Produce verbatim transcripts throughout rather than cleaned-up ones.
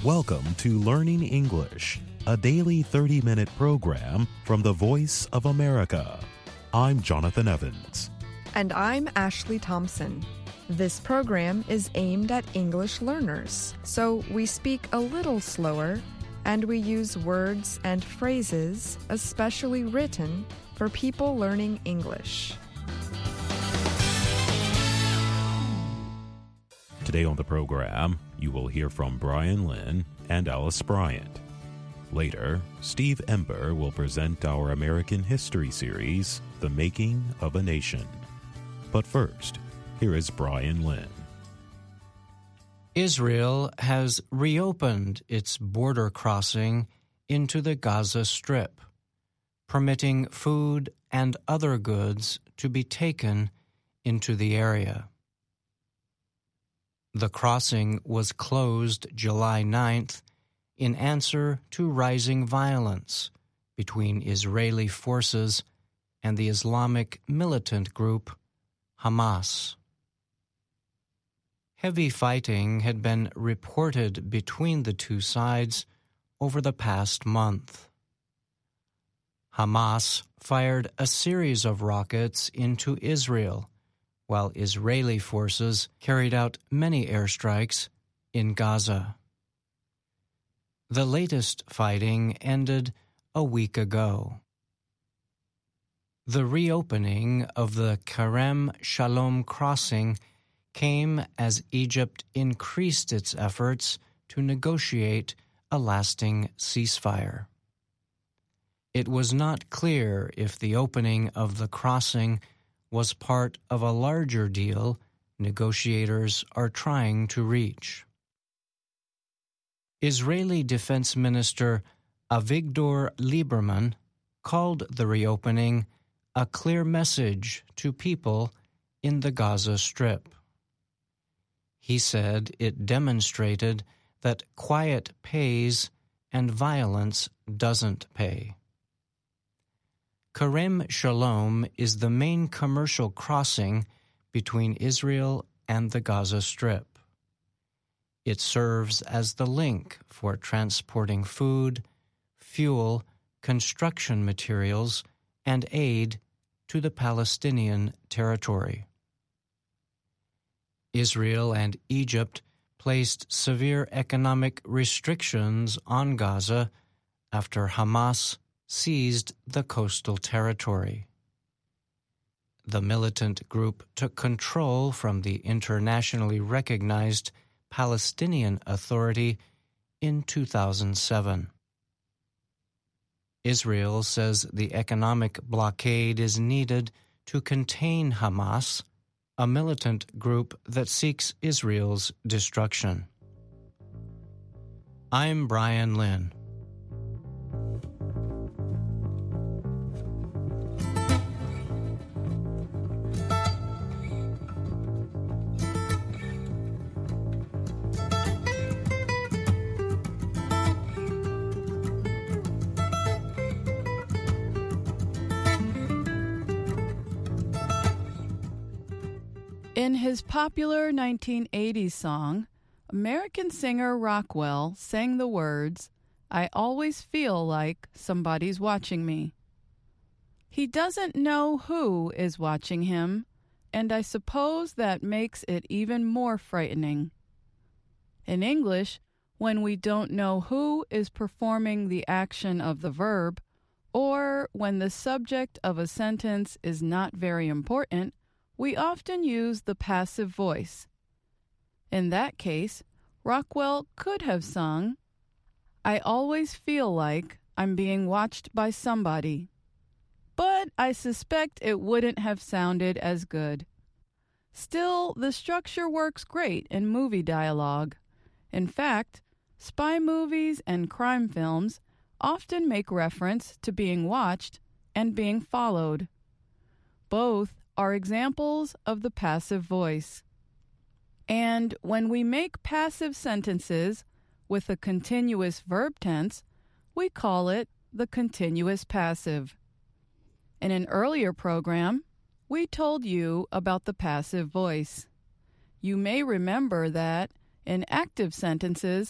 Welcome to Learning English, a daily thirty-minute program from the Voice of America. I'm Jonathan Evans. And I'm Ashley Thompson. This program is aimed at English learners, so we speak a little slower and we use words and phrases especially written for people learning English. Today on the program, you will hear from Brian Lynn and Alice Bryant. Later, Steve Ember will present our American history series, The Making of a Nation. But first, here is Brian Lynn. Israel has reopened its border crossing into the Gaza Strip, permitting food and other goods to be taken into the area. The crossing was closed July ninth in answer to rising violence between Israeli forces and the Islamic militant group Hamas. Heavy fighting had been reported between the two sides over the past month. Hamas fired a series of rockets into Israel, while Israeli forces carried out many airstrikes in Gaza. The latest fighting ended a week ago. The reopening of the Kerem Shalom crossing came as Egypt increased its efforts to negotiate a lasting ceasefire. It was not clear if the opening of the crossing was part of a larger deal negotiators are trying to reach. Israeli Defense Minister Avigdor Lieberman called the reopening a clear message to people in the Gaza Strip. He said it demonstrated that quiet pays and violence doesn't pay. Kerem Shalom is the main commercial crossing between Israel and the Gaza Strip. It serves as the link for transporting food, fuel, construction materials, and aid to the Palestinian territory. Israel and Egypt placed severe economic restrictions on Gaza after Hamas seized the coastal territory. The militant group took control from the internationally recognized Palestinian Authority in two thousand seven. Israel says the economic blockade is needed to contain Hamas, a militant group that seeks Israel's destruction. I'm Brian Lynn. In his popular nineteen eighties song, American singer Rockwell sang the words, "I always feel like somebody's watching me." He doesn't know who is watching him, and I suppose that makes it even more frightening. In English, when we don't know who is performing the action of the verb, or when the subject of a sentence is not very important, we often use the passive voice. In that case, Rockwell could have sung, "I always feel like I'm being watched by somebody." But I suspect it wouldn't have sounded as good. Still, the structure works great in movie dialogue. In fact, spy movies and crime films often make reference to being watched and being followed. Both are examples of the passive voice. And when we make passive sentences with a continuous verb tense, we call it the continuous passive. In an earlier program, we told you about the passive voice. You may remember that in active sentences,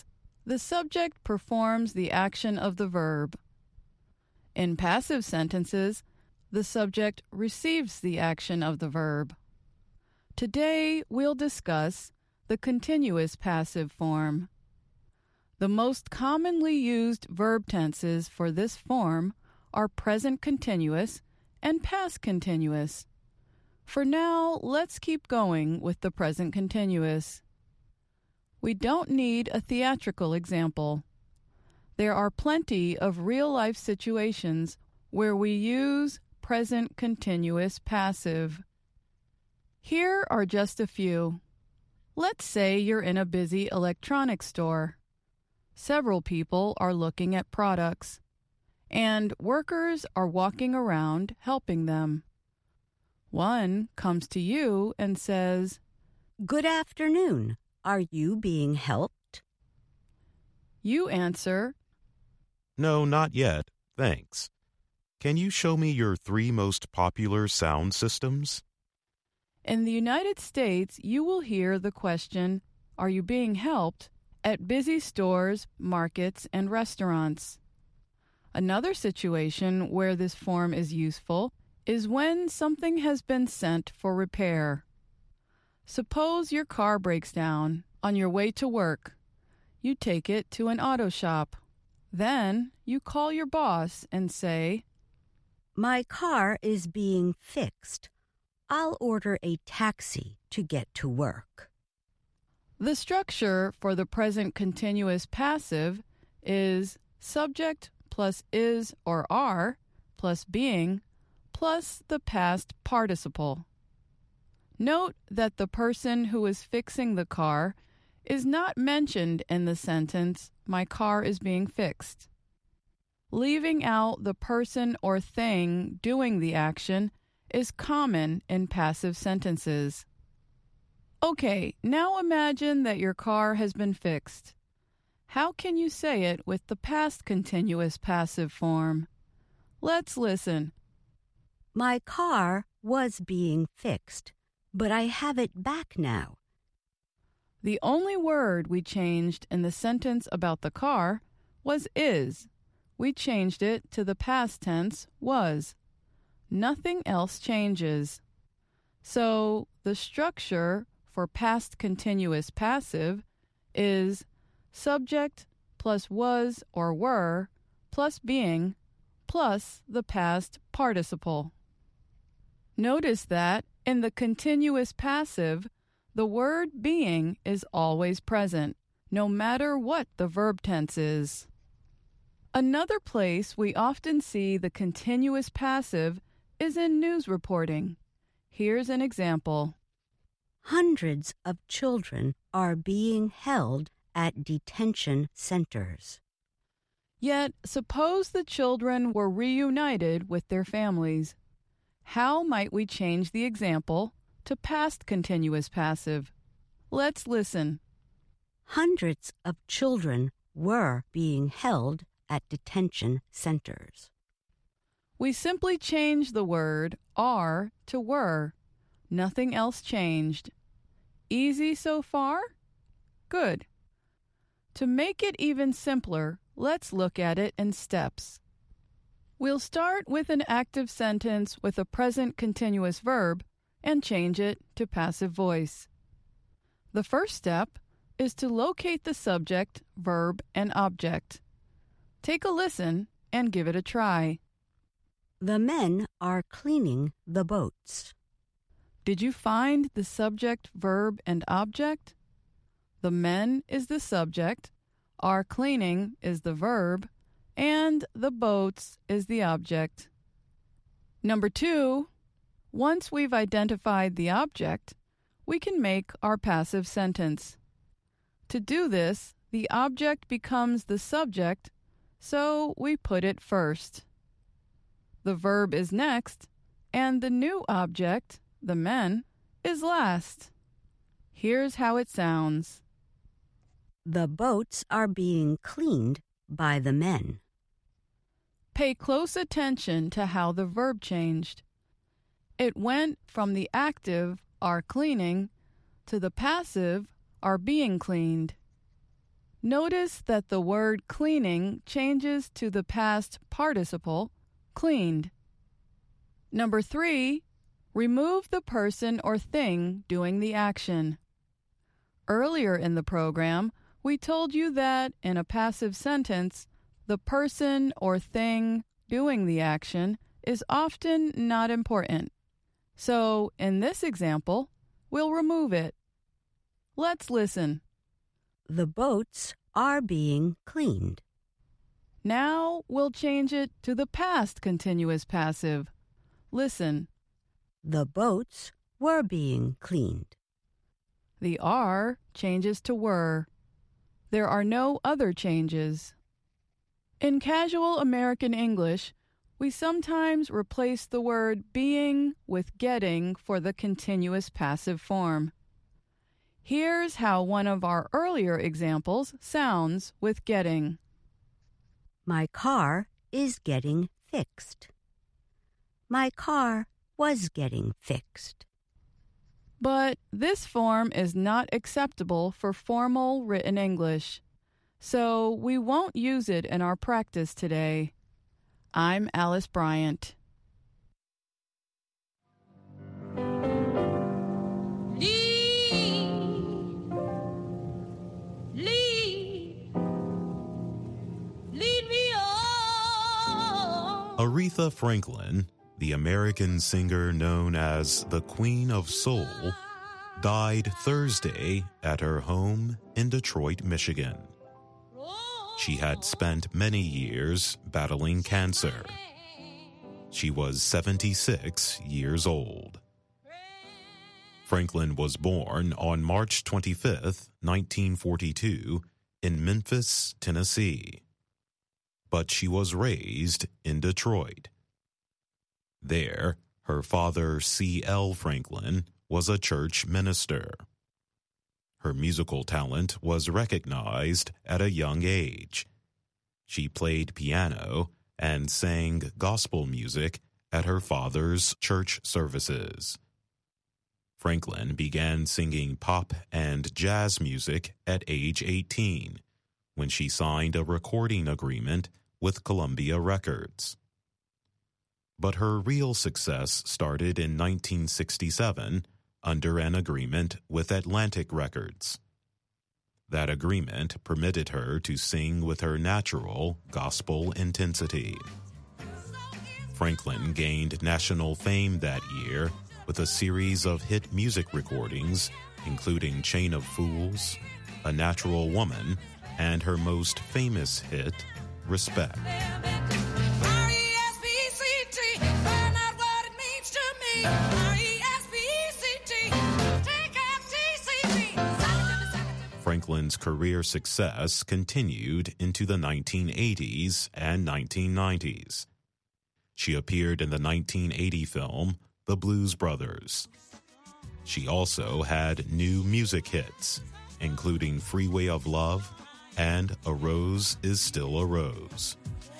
the subject performs the action of the verb. In passive sentences, the subject receives the action of the verb. Today, we'll discuss the continuous passive form. The most commonly used verb tenses for this form are present continuous and past continuous. For now, let's keep going with the present continuous. We don't need a theatrical example. There are plenty of real-life situations where we use present continuous passive. Here are just a few. Let's say you're in a busy electronics store. Several people are looking at products, and workers are walking around helping them. One comes to you and says, "Good afternoon. Are you being helped?" You answer, No, not yet. Thanks. Can you show me your three most popular sound systems? In the United States, you will hear the question, "Are you being helped?" at busy stores, markets, and restaurants. Another situation where this form is useful is when something has been sent for repair. Suppose your car breaks down on your way to work. You take it to an auto shop. Then you call your boss and say, "My car is being fixed. I'll order a taxi to get to work." The structure for the present continuous passive is subject plus is or are plus being plus the past participle. Note that the person who is fixing the car is not mentioned in the sentence, "My car is being fixed." Leaving out the person or thing doing the action is common in passive sentences. Okay, now imagine that your car has been fixed. How can you say it with the past continuous passive form? Let's listen. My car was being fixed, but I have it back now. The only word we changed in the sentence about the car was is. We changed it to the past tense was. Nothing else changes. So the structure for past continuous passive is subject plus was or were plus being plus the past participle. Notice that in the continuous passive, the word being is always present, no matter what the verb tense is. Another place we often see the continuous passive is in news reporting. Here's an example. Hundreds of children are being held at detention centers. Yet, suppose the children were reunited with their families. How might we change the example to past continuous passive? Let's listen. Hundreds of children were being held at detention centers. We simply changed the word are to were. Nothing else changed. Easy so far? Good. To make it even simpler, let's look at it in steps. We'll start with an active sentence with a present continuous verb and change it to passive voice. The first step is to locate the subject, verb, and object. Take a listen and give it a try. The men are cleaning the boats. Did you find the subject, verb, and object? The men is the subject, are cleaning is the verb, and the boats is the object. Number two, once we've identified the object, we can make our passive sentence. To do this, the object becomes the subject, so we put it first. The verb is next, and the new object, the men, is last. Here's how it sounds. The boats are being cleaned by the men. Pay close attention to how the verb changed. It went from the active, are cleaning, to the passive, are being cleaned. Notice that the word cleaning changes to the past participle, cleaned. Number three, remove the person or thing doing the action. Earlier in the program, we told you that in a passive sentence, the person or thing doing the action is often not important. So, in this example, we'll remove it. Let's listen. The boats are being cleaned. Now we'll change it to the past continuous passive. Listen. The boats were being cleaned. The are changes to were. There are no other changes. In casual American English, we sometimes replace the word being with getting for the continuous passive form. Here's how one of our earlier examples sounds with getting. My car is getting fixed. My car was getting fixed. But this form is not acceptable for formal written English, so we won't use it in our practice today. I'm Alice Bryant. Aretha Franklin, the American singer known as the Queen of Soul, died Thursday at her home in Detroit, Michigan. She had spent many years battling cancer. She was seventy-six years old. Franklin was born on March twenty-fifth, nineteen forty-two, in Memphis, Tennessee. But she was raised in Detroit. There, her father, C L Franklin, was a church minister. Her musical talent was recognized at a young age. She played piano and sang gospel music at her father's church services. Franklin began singing pop and jazz music at age eighteen, when she signed a recording agreement with Columbia Records. But her real success started in nineteen sixty-seven under an agreement with Atlantic Records. That agreement permitted her to sing with her natural gospel intensity. Franklin gained national fame that year with a series of hit music recordings, including Chain of Fools, A Natural Woman, and her most famous hit, Respect. Franklin's career success continued into the nineteen eighties and nineteen nineties. She appeared in the nineteen eighty film The Blues Brothers. She also had new music hits, including Freeway of Love and A Rose is Still a Rose.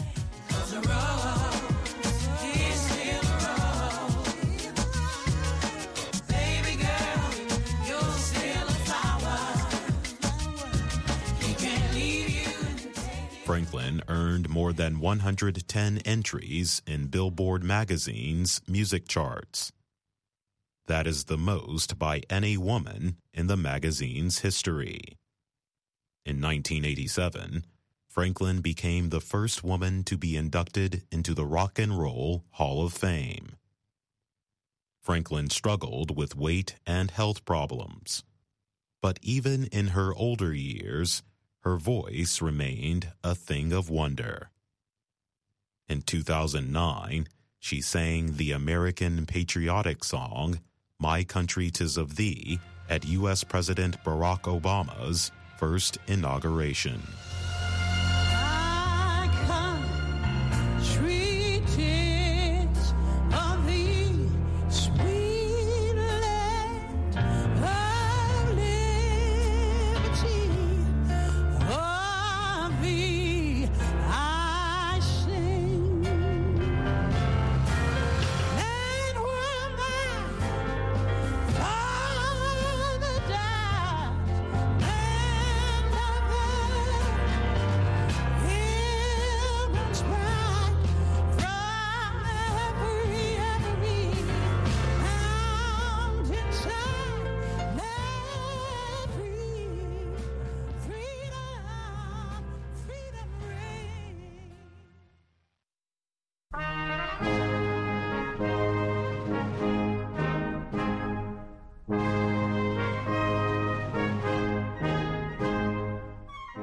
Franklin earned more than one hundred ten entries in Billboard magazine's music charts. That is the most by any woman in the magazine's history. In nineteen eighty-seven, Franklin became the first woman to be inducted into the Rock and Roll Hall of Fame. Franklin struggled with weight and health problems, but even in her older years, her voice remained a thing of wonder. In two thousand nine, she sang the American patriotic song, My Country 'Tis of Thee, at U S President Barack Obama's first inauguration.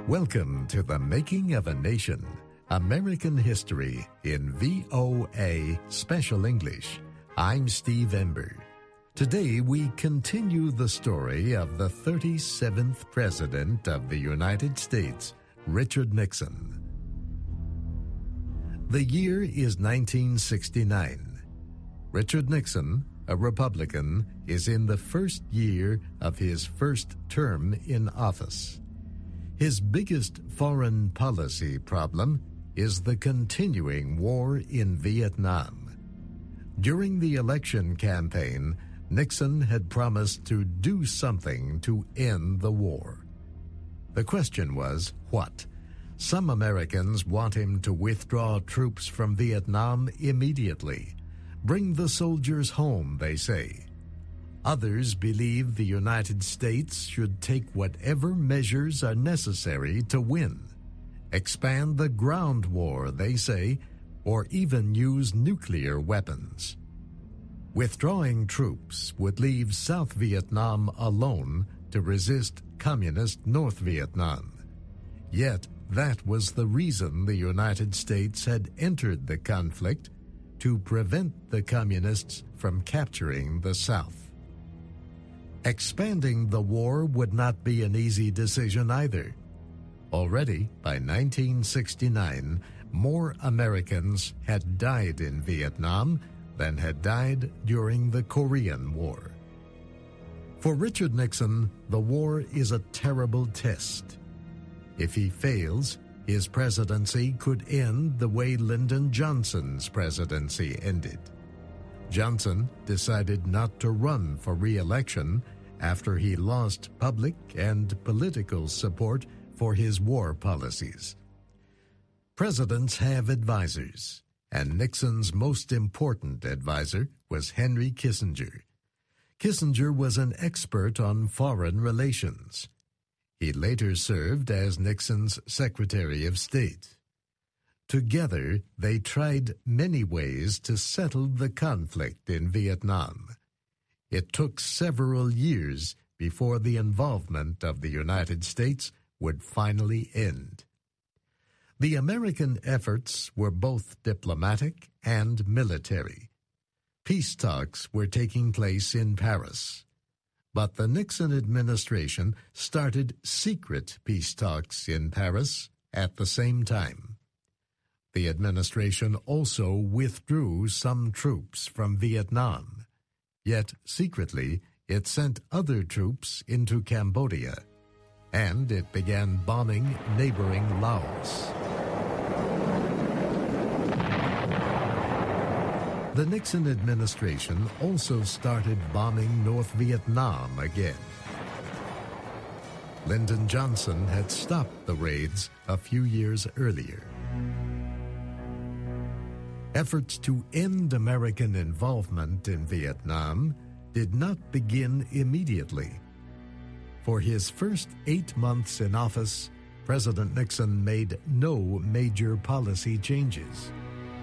Welcome to The Making of a Nation, American History in V O A Special English. I'm Steve Ember. Today we continue the story of the thirty-seventh President of the United States, Richard Nixon. The year is nineteen sixty-nine. Richard Nixon, a Republican, is in the first year of his first term in office. His biggest foreign policy problem is the continuing war in Vietnam. During the election campaign, Nixon had promised to do something to end the war. The question was, what? Some Americans want him to withdraw troops from Vietnam immediately. Bring the soldiers home, they say. Others believe the United States should take whatever measures are necessary to win. Expand the ground war, they say, or even use nuclear weapons. Withdrawing troops would leave South Vietnam alone to resist communist North Vietnam. Yet that was the reason the United States had entered the conflict, to prevent the communists from capturing the South. Expanding the war would not be an easy decision either. Already, by nineteen sixty-nine, more Americans had died in Vietnam than had died during the Korean War. For Richard Nixon, the war is a terrible test. If he fails, his presidency could end the way Lyndon Johnson's presidency ended. Johnson decided not to run for re-election after he lost public and political support for his war policies. Presidents have advisors, and Nixon's most important advisor was Henry Kissinger. Kissinger was an expert on foreign relations. He later served as Nixon's Secretary of State. Together, they tried many ways to settle the conflict in Vietnam. It took several years before the involvement of the United States would finally end. The American efforts were both diplomatic and military. Peace talks were taking place in Paris. But the Nixon administration started secret peace talks in Paris at the same time. The administration also withdrew some troops from Vietnam. Yet, secretly, it sent other troops into Cambodia, and it began bombing neighboring Laos. The Nixon administration also started bombing North Vietnam again. Lyndon Johnson had stopped the raids a few years earlier. Efforts to end American involvement in Vietnam did not begin immediately. For his first eight months in office, President Nixon made no major policy changes.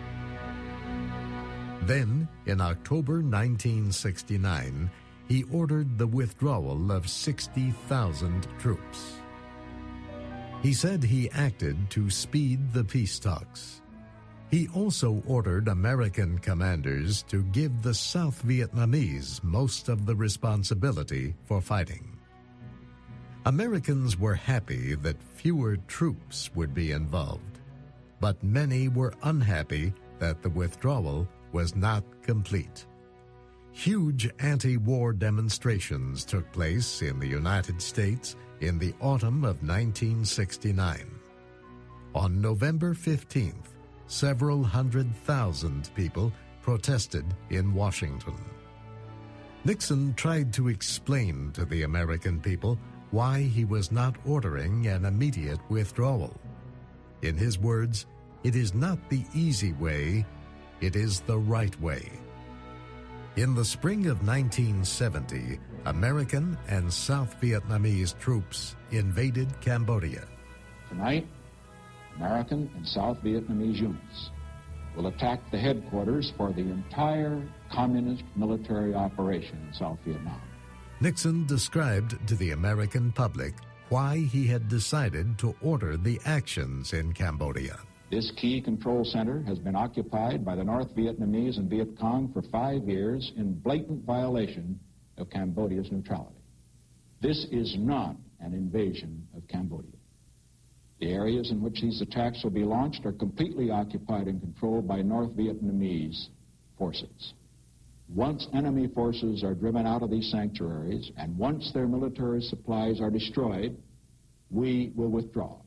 Then, in October nineteen sixty-nine, he ordered the withdrawal of sixty thousand troops. He said he acted to speed the peace talks. He also ordered American commanders to give the South Vietnamese most of the responsibility for fighting. Americans were happy that fewer troops would be involved, but many were unhappy that the withdrawal was not complete. Huge anti-war demonstrations took place in the United States in the autumn of nineteen sixty-nine. On November fifteenth, several hundred thousand people protested in Washington. Nixon tried to explain to the American people why he was not ordering an immediate withdrawal. In his words, "It is not the easy way, it is the right way." In the spring of nineteen seventy, American and South Vietnamese troops invaded Cambodia. Tonight, American and South Vietnamese units will attack the headquarters for the entire communist military operation in South Vietnam. Nixon described to the American public why he had decided to order the actions in Cambodia. This key control center has been occupied by the North Vietnamese and Viet Cong for five years in blatant violation of Cambodia's neutrality. This is not an invasion of Cambodia. The areas in which these attacks will be launched are completely occupied and controlled by North Vietnamese forces. Once enemy forces are driven out of these sanctuaries, and once their military supplies are destroyed, we will withdraw.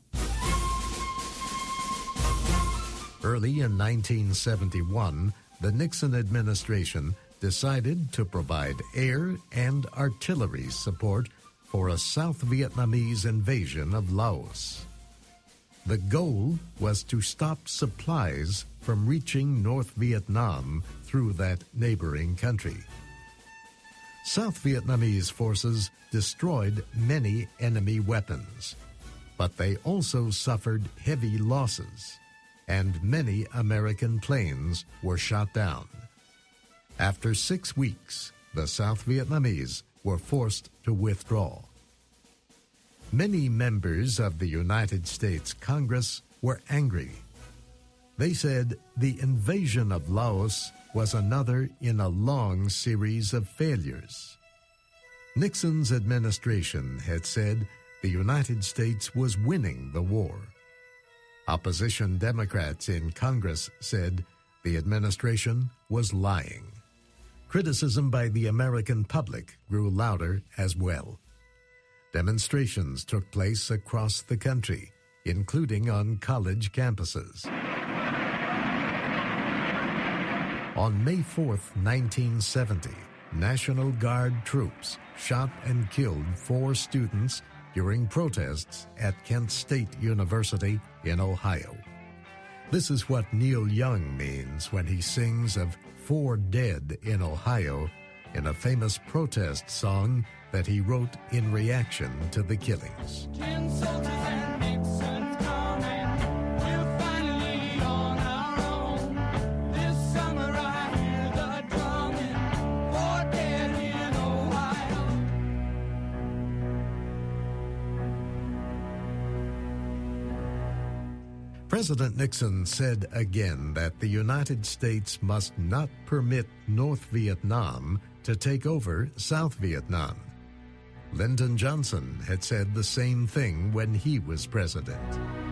Early in nineteen seventy-one, the Nixon administration decided to provide air and artillery support for a South Vietnamese invasion of Laos. The goal was to stop supplies from reaching North Vietnam through that neighboring country. South Vietnamese forces destroyed many enemy weapons, but they also suffered heavy losses, and many American planes were shot down. After six weeks, the South Vietnamese were forced to withdraw. Many members of the United States Congress were angry. They said the invasion of Laos was another in a long series of failures. Nixon's administration had said the United States was winning the war. Opposition Democrats in Congress said the administration was lying. Criticism by the American public grew louder as well. Demonstrations took place across the country, including on college campuses. On May fourth, nineteen seventy, National Guard troops shot and killed four students during protests at Kent State University in Ohio. This is what Neil Young means when he sings of four dead in Ohio in a famous protest song that he wrote in reaction to the killings. Ten soldiers and Nixon coming. We're finally on our own. This summer I hear the drumming. Four dead in Ohio. President Nixon said again that the United States must not permit North Vietnam to take over South Vietnam. Lyndon Johnson had said the same thing when he was president.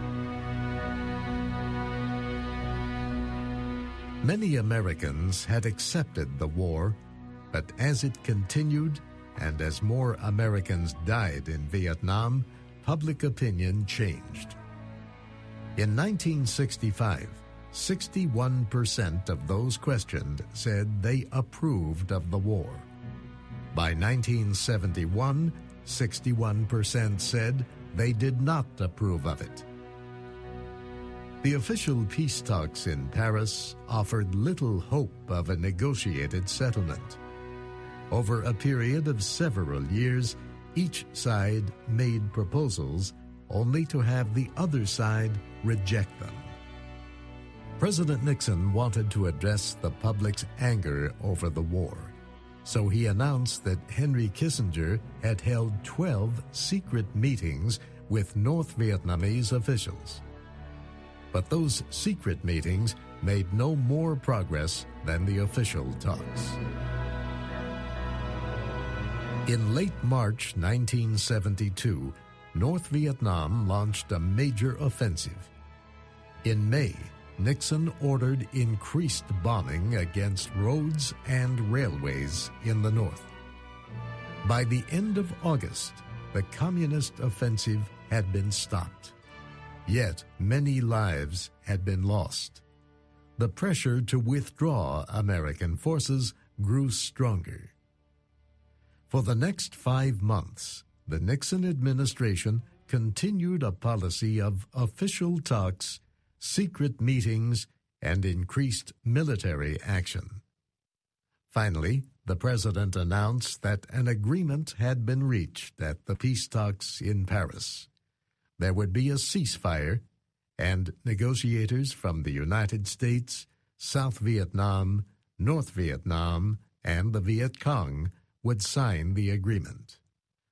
Many Americans had accepted the war, but as it continued and as more Americans died in Vietnam, public opinion changed. In nineteen sixty-five, sixty-one percent of those questioned said they approved of the war. By nineteen seventy-one, sixty-one percent said they did not approve of it. The official peace talks in Paris offered little hope of a negotiated settlement. Over a period of several years, each side made proposals only to have the other side reject them. President Nixon wanted to address the public's anger over the war, so he announced that Henry Kissinger had held twelve secret meetings with North Vietnamese officials. But those secret meetings made no more progress than the official talks. In late March nineteen seventy-two, North Vietnam launched a major offensive. In May, Nixon ordered increased bombing against roads and railways in the north. By the end of August, the communist offensive had been stopped. Yet many lives had been lost. The pressure to withdraw American forces grew stronger. For the next five months, the Nixon administration continued a policy of official talks, secret meetings, and increased military action. Finally, the president announced that an agreement had been reached at the peace talks in Paris. There would be a ceasefire, and negotiators from the United States, South Vietnam, North Vietnam, and the Viet Cong would sign the agreement.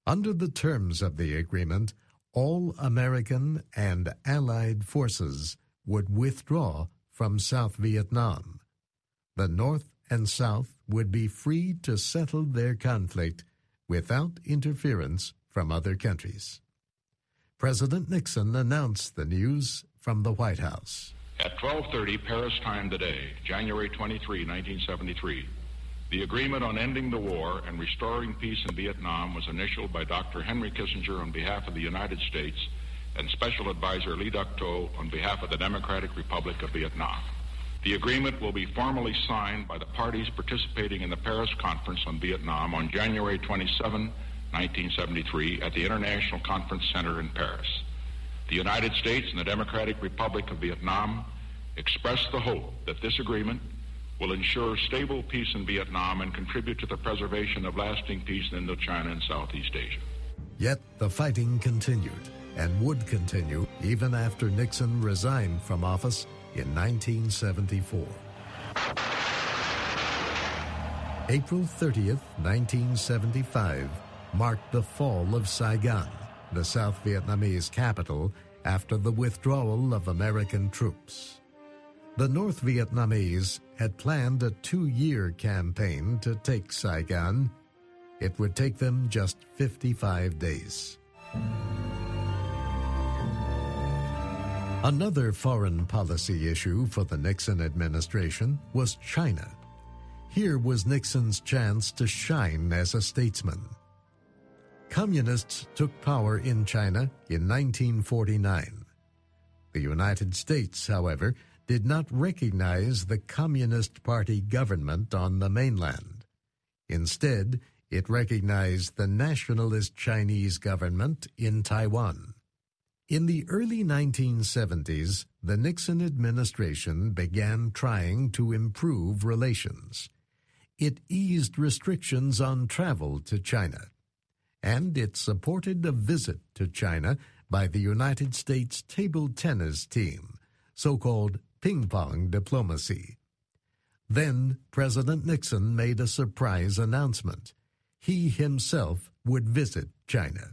Under the terms of the agreement, all American and Allied forces would withdraw from South Vietnam. The North and South would be free to settle their conflict without interference from other countries. President Nixon announced the news from the White House. At twelve thirty Paris time today, January twenty-third, nineteen seventy-three, the agreement on ending the war and restoring peace in Vietnam was initialed by Doctor Henry Kissinger on behalf of the United States and Special Advisor Lee Duc-Tho on behalf of the Democratic Republic of Vietnam. The agreement will be formally signed by the parties participating in the Paris Conference on Vietnam on January twenty-seventh, nineteen seventy-three at the International Conference Center in Paris. The United States and the Democratic Republic of Vietnam express the hope that this agreement will ensure stable peace in Vietnam and contribute to the preservation of lasting peace in Indochina and Southeast Asia. Yet the fighting continued and would continue even after Nixon resigned from office in nineteen seventy-four. April thirtieth, nineteen seventy-five, marked the fall of Saigon, the South Vietnamese capital, after the withdrawal of American troops. The North Vietnamese had planned a two-year campaign to take Saigon. It would take them just fifty-five days. Another foreign policy issue for the Nixon administration was China. Here was Nixon's chance to shine as a statesman. Communists took power in China in nineteen forty-nine. The United States, however, did not recognize the Communist Party government on the mainland. Instead, it recognized the nationalist Chinese government in Taiwan. In the early nineteen seventies, the Nixon administration began trying to improve relations. It eased restrictions on travel to China, and it supported a visit to China by the United States table tennis team, so-called ping-pong diplomacy. Then President Nixon made a surprise announcement. He himself would visit China.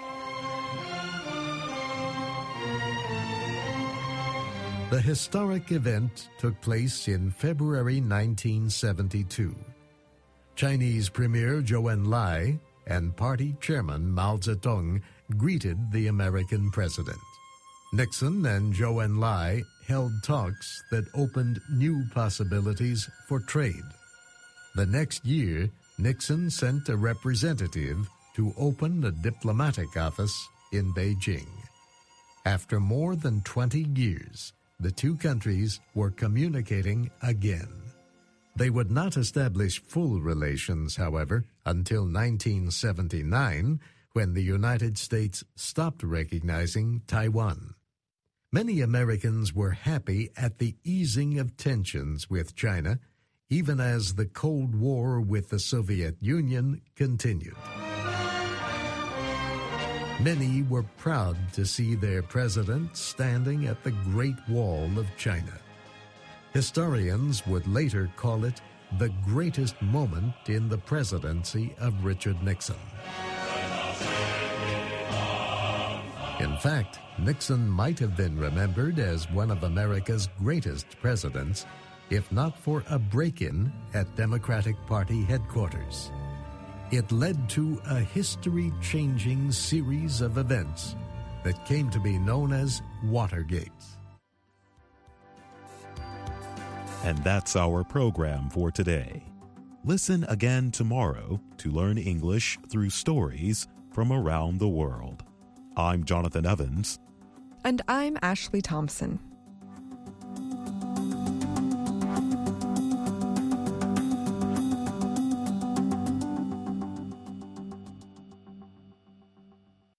The historic event took place in February nineteen seventy-two. Chinese Premier Zhou Enlai and party chairman Mao Zedong greeted the American president. Nixon and Zhou Enlai held talks that opened new possibilities for trade. The next year, Nixon sent a representative to open a diplomatic office in Beijing. After more than twenty years, the two countries were communicating again. They would not establish full relations, however, until nineteen seventy-nine, when the United States stopped recognizing Taiwan. Many Americans were happy at the easing of tensions with China, even as the Cold War with the Soviet Union continued. Many were proud to see their president standing at the Great Wall of China. Historians would later call it the greatest moment in the presidency of Richard Nixon. In fact, Nixon might have been remembered as one of America's greatest presidents, if not for a break-in at Democratic Party headquarters. It led to a history-changing series of events that came to be known as Watergate. And that's our program for today. Listen again tomorrow to learn English through stories from around the world. I'm Jonathan Evans. And I'm Ashley Thompson.